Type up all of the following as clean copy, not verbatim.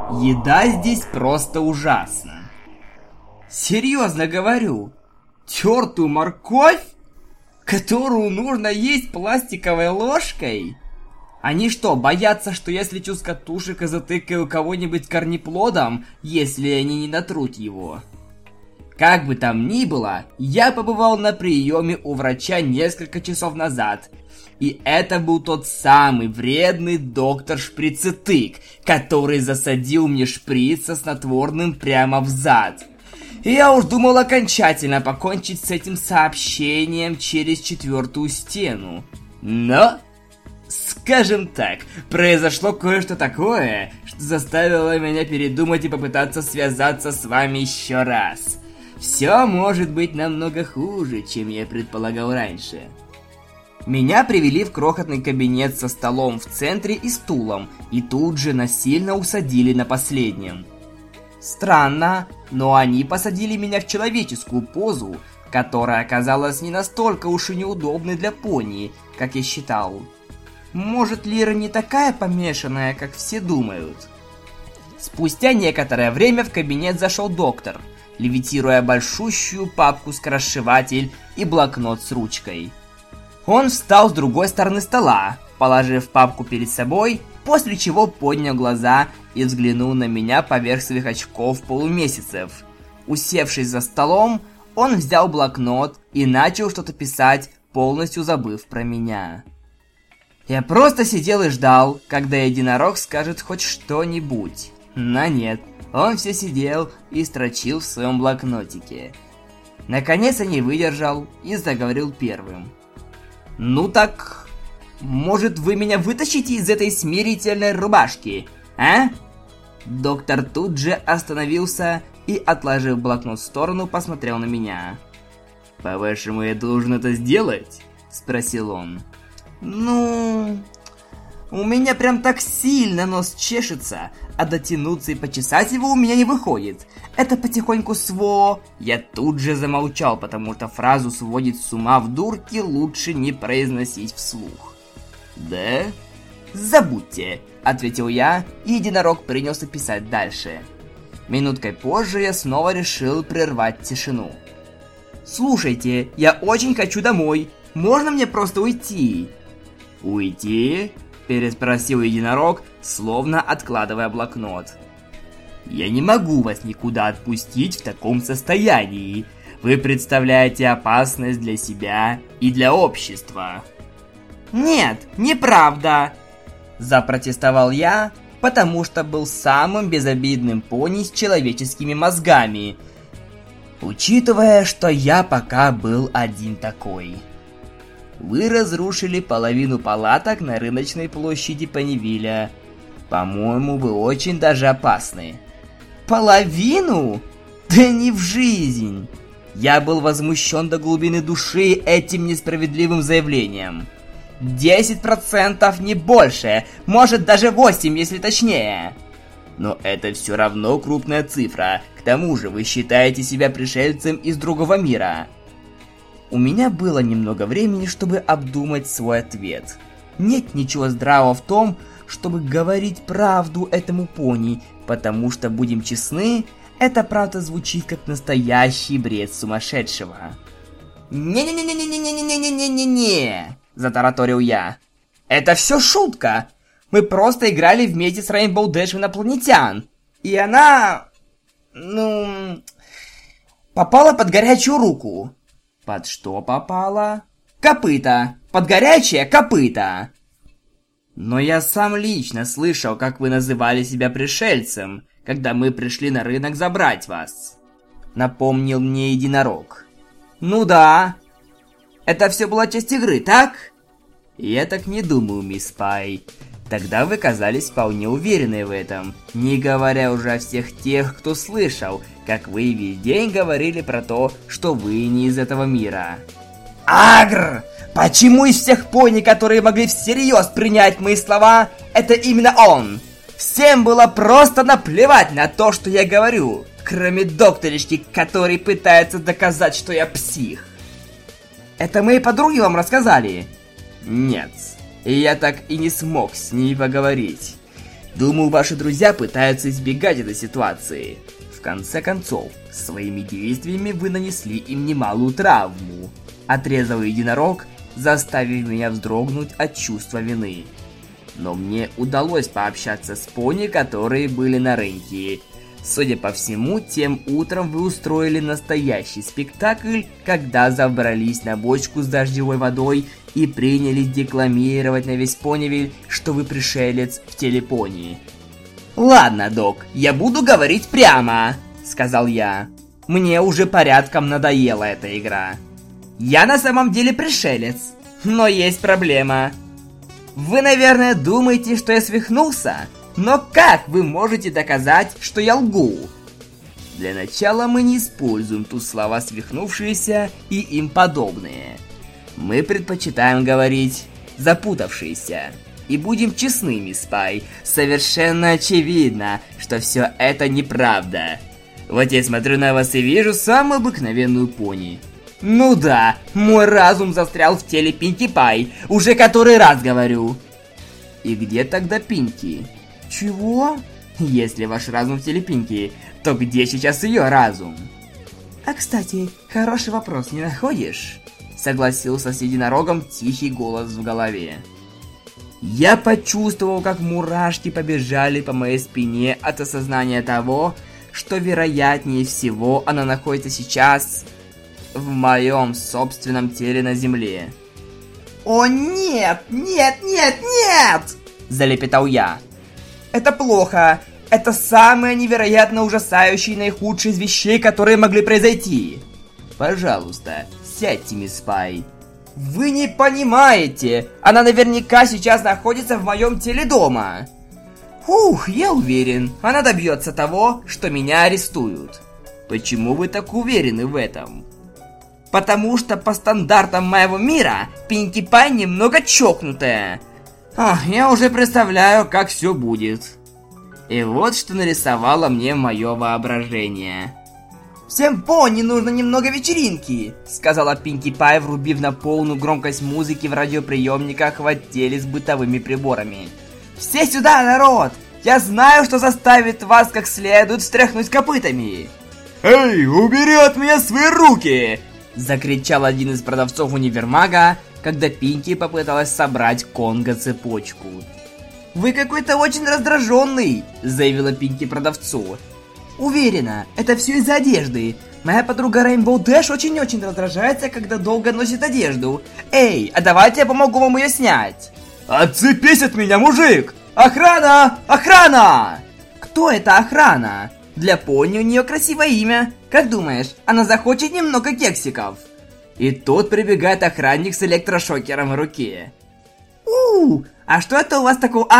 Еда здесь просто ужасна. Серьезно говорю, тертую морковь, которую нужно есть пластиковой ложкой? Они что, боятся, что я слечу с катушек и затыкаю кого-нибудь корнеплодом, если они не натрут его? Как бы там ни было, я побывал на приеме у врача несколько часов назад. И это был тот самый вредный доктор Шприцетык, который засадил мне шприц со снотворным прямо в зад. И я уж думал окончательно покончить с этим сообщением через 4-ю стену. Но, скажем так, произошло кое-что такое, что заставило меня передумать и попытаться связаться с вами еще раз. Все может быть намного хуже, чем я предполагал раньше. Меня привели в крохотный кабинет со столом в центре и стулом, и тут же насильно усадили на последнем. Странно, но они посадили меня в человеческую позу, которая оказалась не настолько уж и неудобной для пони, как я считал. Может, Лира не такая помешанная, как все думают? Спустя некоторое время в кабинет зашел доктор, левитируя большущую папку-скоросшиватель и блокнот с ручкой. Он встал с другой стороны стола, положив папку перед собой, после чего поднял глаза и взглянул на меня поверх своих очков полумесяцев. Усевшись за столом, он взял блокнот и начал что-то писать, полностью забыв про меня. Я просто сидел и ждал, когда единорог скажет хоть что-нибудь. Но нет, он все сидел и строчил в своем блокнотике. Наконец я не выдержал и заговорил первым. «Ну так, может, вы меня вытащите из этой смирительной рубашки, а?» Доктор тут же остановился и, отложив блокнот в сторону, посмотрел на меня. «По-вашему, я должен это сделать?» – спросил он. «Ну... у меня прям так сильно нос чешется, а дотянуться и почесать его у меня не выходит. Это потихоньку сво...» Я тут же замолчал, потому что фразу «сводит с ума в дурке» лучше не произносить вслух. «Да?» «Забудьте», — ответил я, и единорог принялся писать дальше. Минуткой позже я снова решил прервать тишину. «Слушайте, я очень хочу домой. Можно мне просто уйти?» «Уйти?» – переспросил единорог, словно откладывая блокнот. «Я не могу вас никуда отпустить в таком состоянии. Вы представляете опасность для себя и для общества». «Нет, неправда!» – запротестовал я, потому что был самым безобидным пони с человеческими мозгами, учитывая, что я пока был один такой. «Вы разрушили половину палаток на рыночной площади Понивиля. По-моему, вы очень даже опасны». «Половину? Да не в жизнь!» Я был возмущен до глубины души этим несправедливым заявлением. 10% не больше, может даже 8%, если точнее. Но это все равно крупная цифра. К тому же вы считаете себя пришельцем из другого мира. У меня было немного времени, чтобы обдумать свой ответ. Нет ничего здравого в том, чтобы говорить правду этому пони, потому что, будем честны, эта правда звучит как настоящий бред сумасшедшего. «Не-не-не-не-не-не-не-не-не-не-не-не!» – затараторил я. «Это все шутка! Мы просто играли вместе с Rainbow Dash в инопланетян, и она... попала под горячую руку». «Под что попала?» «Копыта! Под горячее копыто!» «Но я сам лично слышал, как вы называли себя пришельцем, когда мы пришли на рынок забрать вас», — напомнил мне единорог. «Ну да. Это все была часть игры, так?» «Я так не думаю, мисс Пай. Тогда вы казались вполне уверены в этом, не говоря уже о всех тех, кто слышал, как вы весь день говорили про то, что вы не из этого мира». «Агр! Почему из всех пони, которые могли всерьез принять мои слова, это именно он? Всем было просто наплевать на то, что я говорю, кроме докторишки, который пытается доказать, что я псих». «Это мои подруги вам рассказали?» «Нет, и я так и не смог с ней поговорить. Думаю, ваши друзья пытаются избегать этой ситуации. В конце концов, своими действиями вы нанесли им немалую травму. Отрезал единорог, заставив меня вздрогнуть от чувства вины. Но мне удалось пообщаться с пони, которые были на рынке. Судя по всему, тем утром вы устроили настоящий спектакль, когда забрались на бочку с дождевой водой и принялись декламировать на весь Понивиль, что вы пришелец в теле пони. «Ладно, док, я буду говорить прямо», — сказал я. «Мне уже порядком надоела эта игра. Я на самом деле пришелец, но есть проблема. Вы, наверное, думаете, что я свихнулся, но как вы можете доказать, что я лгу?» Для начала мы не используем тут слова «свихнувшиеся» и им подобные. Мы предпочитаем говорить «запутавшиеся». И будем честны, мисс Пай, совершенно очевидно, что все это неправда. Вот я смотрю на вас и вижу самую обыкновенную пони. Ну да, мой разум застрял в теле Пинки Пай, уже который раз говорю. И где тогда Пинки? Чего? Если ваш разум в теле Пинки, то где сейчас ее разум? А кстати, хороший вопрос, не находишь? Согласился с единорогом тихий голос в голове. Я почувствовал, как мурашки побежали по моей спине от осознания того, что вероятнее всего она находится сейчас в моем собственном теле на земле. «О нет, нет, нет, нет!» – залепетал я. «Это плохо. Это самое невероятно ужасающее и наихудшее из вещей, которые могли произойти. Пожалуйста, сядьте, мисс Пай». «Вы не понимаете! Она наверняка сейчас находится в моем теле дома!» «Ух, я уверен, она добьется того, что меня арестуют». «Почему вы так уверены в этом?» «Потому что по стандартам моего мира Пинки Пай немного чокнутая. Я уже представляю, как все будет». И вот что нарисовало мне мое воображение. «Всем пони нужно немного вечеринки», — сказала Пинки Пай, врубив на полную громкость музыки в радиоприемниках в отделе с бытовыми приборами. «Все сюда, народ! Я знаю, что заставит вас как следует встряхнуть копытами!» «Эй, убери от меня свои руки!» — закричал один из продавцов универмага, когда Пинки попыталась собрать конго-цепочку. «Вы какой-то очень раздраженный», — заявила Пинки продавцу. «Уверена, это все из-за одежды. Моя подруга Рейнбоу Дэш очень-очень раздражается, когда долго носит одежду. Эй, а давайте я помогу вам ее снять!» «Отцепись от меня, мужик! Охрана! Охрана!» «Кто это охрана? Для пони у нее красивое имя. Как думаешь, она захочет немного кексиков?» И тут прибегает охранник с электрошокером в руке. А что это у вас такое?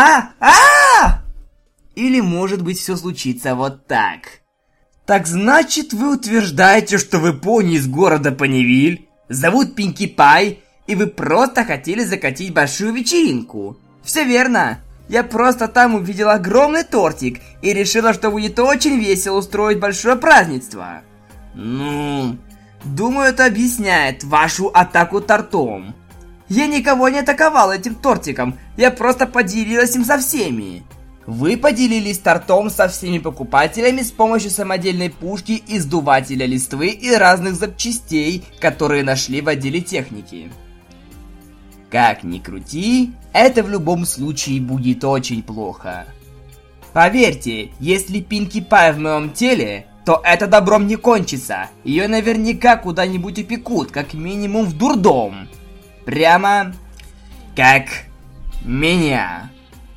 Или, может быть, все случится вот так. Так значит, вы утверждаете, что вы пони из города Понивиль, зовут Пинки Пай, и вы просто хотели закатить большую вечеринку. Все верно. Я просто там увидела огромный тортик и решила, что будет очень весело устроить большое празднество. Думаю, это объясняет вашу атаку тортом. Я никого не атаковала этим тортиком, я просто поделилась им со всеми. Вы поделились тортом со всеми покупателями с помощью самодельной пушки, издувателя листвы и разных запчастей, которые нашли в отделе техники. Как ни крути, это в любом случае будет очень плохо. Поверьте, если Пинки Пай в моем теле, то это добром не кончится. Ее наверняка куда-нибудь упекут, как минимум в дурдом. Прямо как меня.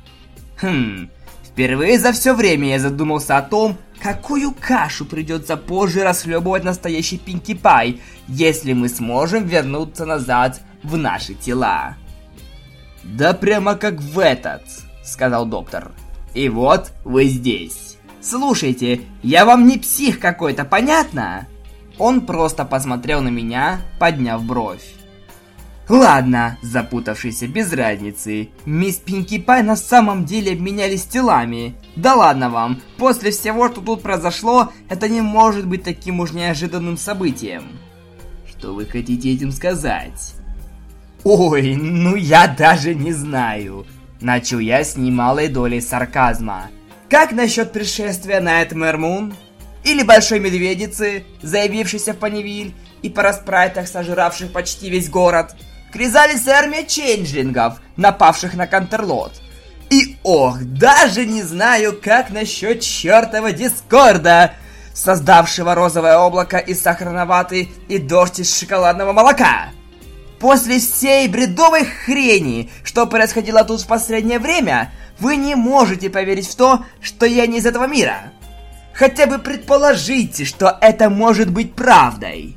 Впервые за все время я задумался о том, какую кашу придется позже расхлебывать настоящий Пинки Пай, если мы сможем вернуться назад в наши тела. «Да прямо как в этот», — сказал доктор. «И вот вы здесь. Слушайте, я вам не псих какой-то, понятно?» Он просто посмотрел на меня, подняв бровь. «Ладно, запутавшийся, без разницы. Мисс Пинки Пай на самом деле обменялись телами. Да ладно вам, после всего, что тут произошло, это не может быть таким уж неожиданным событием». «Что вы хотите этим сказать?» «Ой, я даже не знаю. Начал я с немалой долей сарказма. Как насчет пришествия Найтмэр Мун? Или Большой Медведицы, заявившейся в Понивиль и по распрайтах сожравших почти весь город? Кризалис и армия чейнджлингов, напавших на Кантерлот. И ох, даже не знаю, как насчет чертова Дискорда, создавшего розовое облако из сахарной ваты и дождь из шоколадного молока. После всей бредовой хрени, что происходило тут в последнее время, вы не можете поверить в то, что я не из этого мира. Хотя бы предположите, что это может быть правдой.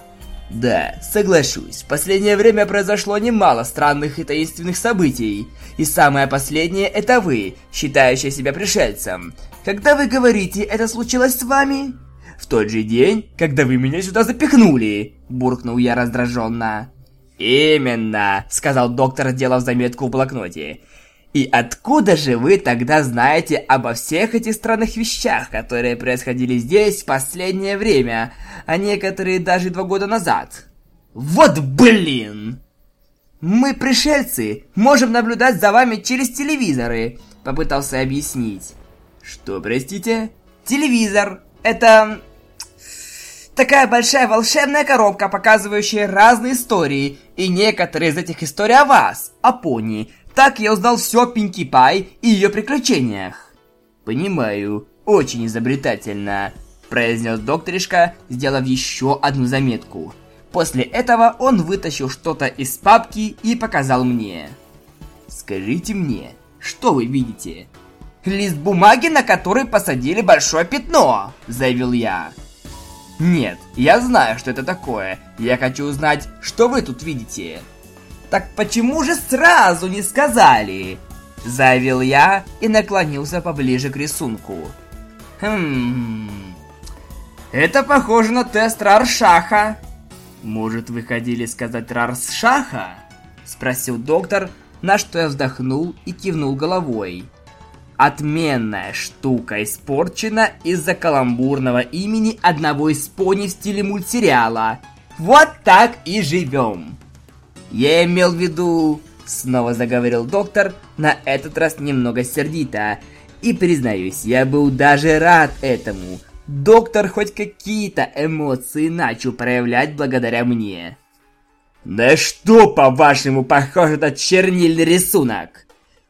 Да, соглашусь, в последнее время произошло немало странных и таинственных событий. И самое последнее — это вы, считающие себя пришельцем. Когда вы говорите, это случилось с вами? В тот же день, когда вы меня сюда запихнули, буркнул я раздраженно. Именно, сказал доктор, сделав заметку в блокноте. И откуда же вы тогда знаете обо всех этих странных вещах, которые происходили здесь в последнее время, а некоторые даже 2 года назад? Вот блин! Мы, пришельцы, можем наблюдать за вами через телевизоры, попытался объяснить. Что, простите? Телевизор. Это такая большая волшебная коробка, показывающая разные истории, и некоторые из этих историй о вас, о пони. Так я узнал все о Пинки Пай и ее приключениях. Понимаю, очень изобретательно, произнес докторишка, сделав еще одну заметку. После этого он вытащил что-то из папки и показал мне. Скажите мне, что вы видите? Лист бумаги, на который посадили большое пятно, заявил я. Нет, я знаю, что это такое. Я хочу узнать, что вы тут видите. Так почему же сразу не сказали? Заявил я и наклонился поближе к рисунку. Это похоже на тест Раршаха. Может, вы хотели сказать Раршаха? Спросил доктор, на что я вздохнул и кивнул головой. Отменная штука испорчена из-за каламбурного имени одного из пони в стиле мультсериала. Вот так и живем. Я имел в виду... Снова заговорил доктор, на этот раз немного сердито. И признаюсь, я был даже рад этому. Доктор хоть какие-то эмоции начал проявлять благодаря мне. Да что, по-вашему, похож этот чернильный рисунок?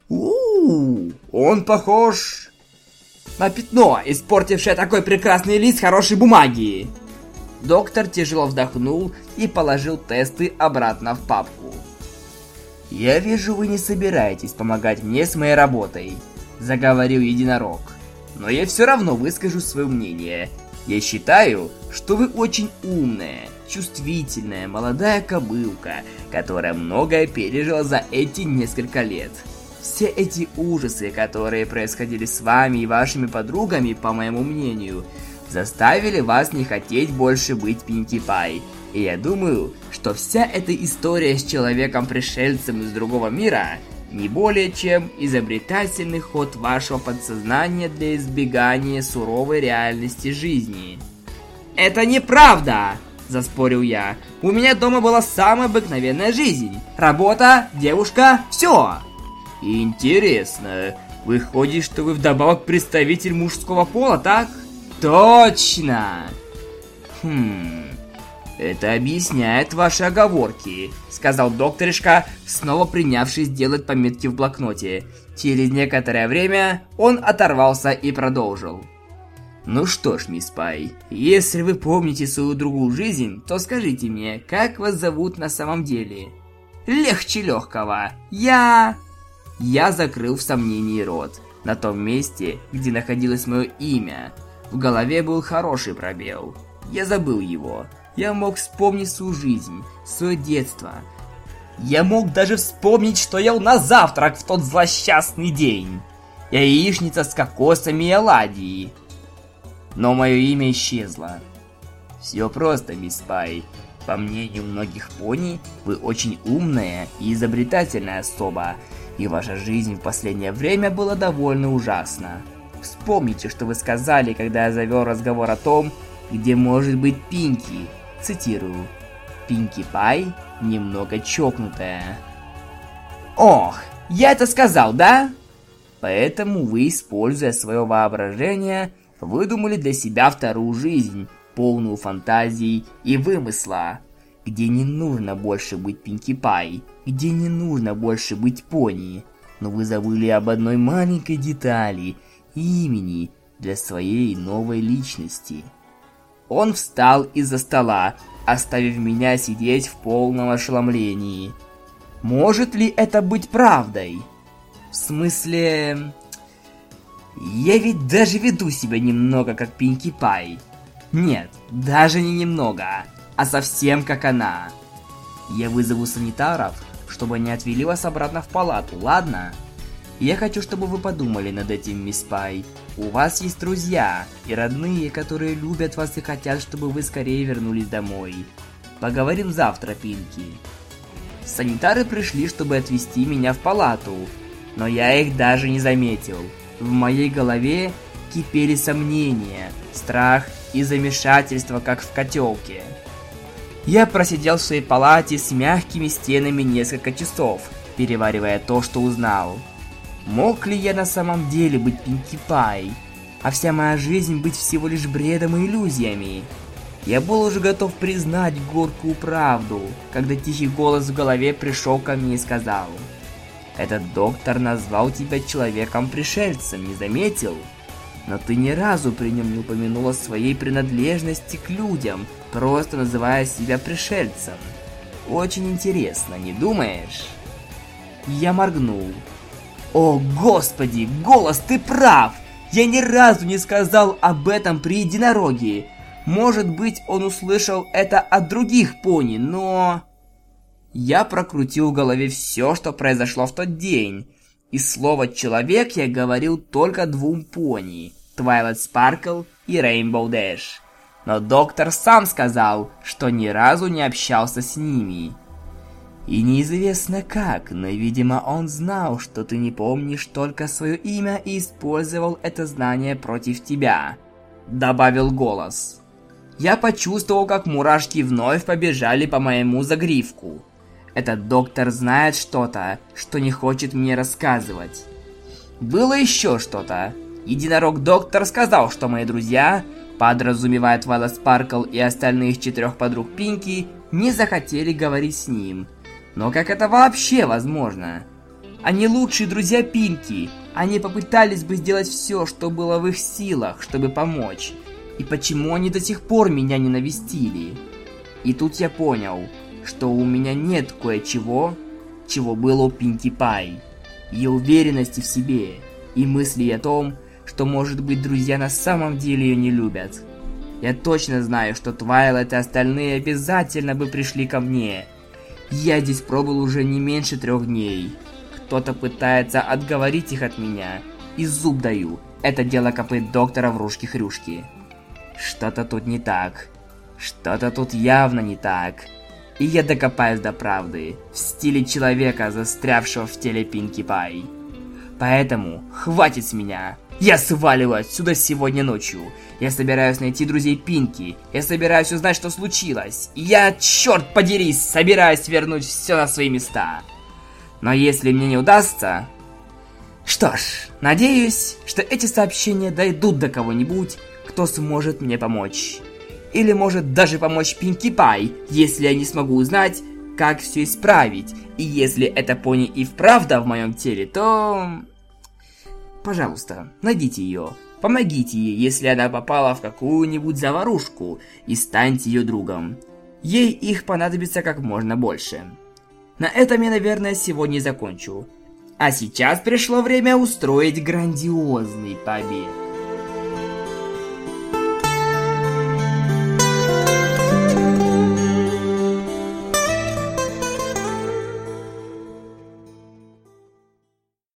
Он похож на пятно, испортившее такой прекрасный лист хорошей бумаги. Доктор тяжело вздохнул и положил тесты обратно в папку. Я вижу, вы не собираетесь помогать мне с моей работой, заговорил единорог. Но я все равно выскажу свое мнение. Я считаю, что вы очень умная, чувствительная, молодая кобылка, которая многое пережила за эти несколько лет. Все эти ужасы, которые происходили с вами и вашими подругами, по моему мнению, заставили вас не хотеть больше быть Пинки Пай. И я думаю, что вся эта история с человеком-пришельцем из другого мира не более чем изобретательный ход вашего подсознания для избегания суровой реальности жизни. Это неправда, заспорил я. У меня дома была самая обыкновенная жизнь. Работа, девушка, все. Интересно, выходит, что вы вдобавок представитель мужского пола, так? Точно. Это объясняет ваши оговорки, сказал докторишка, снова принявшись делать пометки в блокноте. Через некоторое время он оторвался и продолжил. Ну что ж, мисс Пай, если вы помните свою другую жизнь, то скажите мне, как вас зовут на самом деле? Легче легкого. Я закрыл в сомнении рот. На том месте, где находилось мое имя, в голове был хороший пробел. Я забыл его. Я мог вспомнить свою жизнь, свое детство. Я мог даже вспомнить, что ел на завтрак в тот злосчастный день. Яичница с кокосами и оладьи. Но мое имя исчезло. Все просто, мисс Пай. По мнению многих пони, вы очень умная и изобретательная особа, и ваша жизнь в последнее время была довольно ужасна. Вспомните, что вы сказали, когда я завел разговор о том, где может быть Пинки. Цитирую. Пинки Пай немного чокнутая. Ох, Я это сказал, да? Поэтому вы, используя свое воображение, выдумали для себя вторую жизнь, полную фантазий и вымысла, где не нужно больше быть Пинки Пай, где не нужно больше быть пони. Но вы забыли об одной маленькой детали – имени для своей новой личности. Он встал из-за стола, оставив меня сидеть в полном ошеломлении. Может ли это быть правдой? В смысле... Я ведь даже веду себя немного как Пинки Пай. Нет, даже не немного, а совсем как она. Я вызову санитаров, чтобы они отвели вас обратно в палату, ладно? Я хочу, чтобы вы подумали над этим, мисс Пай. У вас есть друзья и родные, которые любят вас и хотят, чтобы вы скорее вернулись домой. Поговорим завтра, Пинки. Санитары пришли, чтобы отвезти меня в палату, но я их даже не заметил. В моей голове кипели сомнения, страх и замешательство, как в котелке. Я просидел в своей палате с мягкими стенами несколько часов, переваривая то, что узнал. Мог ли я на самом деле быть Пинки Пай, а вся моя жизнь быть всего лишь бредом и иллюзиями? Я был уже готов признать горькую правду, когда тихий голос в голове пришел ко мне и сказал: «Этот доктор назвал тебя человеком-пришельцем, не заметил? Но ты ни разу при нем не упомянула своей принадлежности к людям, просто называя себя пришельцем. Очень интересно, не думаешь?» Я моргнул. «О, Господи, голос, ты прав! Я ни разу не сказал об этом при единороге. Может быть, он услышал это от других пони, но...» Я прокрутил в голове все, что произошло в тот день. И слово «человек» я говорил только двум пони – Twilight Sparkle и Rainbow Dash. Но доктор сам сказал, что ни разу не общался с ними. И неизвестно как, но, видимо, он знал, что ты не помнишь только свое имя и использовал это знание против тебя, добавил голос. Я почувствовал, как мурашки вновь побежали по моему загривку. Этот доктор знает что-то, что не хочет мне рассказывать. Было еще что-то. Единорог-доктор сказал, что мои друзья, подразумевая Twilight Sparkle и остальных 4 подруг Пинки, не захотели говорить с ним. Но как это вообще возможно? Они лучшие друзья Пинки. Они попытались бы сделать все, что было в их силах, чтобы помочь. И почему они до сих пор меня не навестили? И тут я понял, что у меня нет кое-чего, чего было у Пинки Пай. Ее уверенности в себе и мысли о том, что, может быть, друзья на самом деле ее не любят. Я точно знаю, что Твайлайт и остальные обязательно бы пришли ко мне. Я здесь пробыл уже не меньше 3 дней. Кто-то пытается отговорить их от меня. И зуб даю, это дело копыт доктора Врушки-Хрюшки. Что-то тут не так. Что-то тут явно не так. И я докопаюсь до правды, в стиле человека, застрявшего в теле Пинки Пай. Поэтому хватит с меня. Я сваливаю отсюда сегодня ночью. Я собираюсь найти друзей Пинки. Я собираюсь узнать, что случилось. Я, черт подери, собираюсь вернуть все на свои места. Но если мне не удастся... Что ж, надеюсь, что эти сообщения дойдут до кого-нибудь, кто сможет мне помочь. Или может даже помочь Пинки Пай, если я не смогу узнать, как все исправить. И если эта пони и вправду в моем теле, то... Пожалуйста, найдите ее. Помогите ей, если она попала в какую-нибудь заварушку, и станьте ее другом. Ей их понадобится как можно больше. На этом я, наверное, сегодня закончу. А сейчас пришло время устроить грандиозный побег.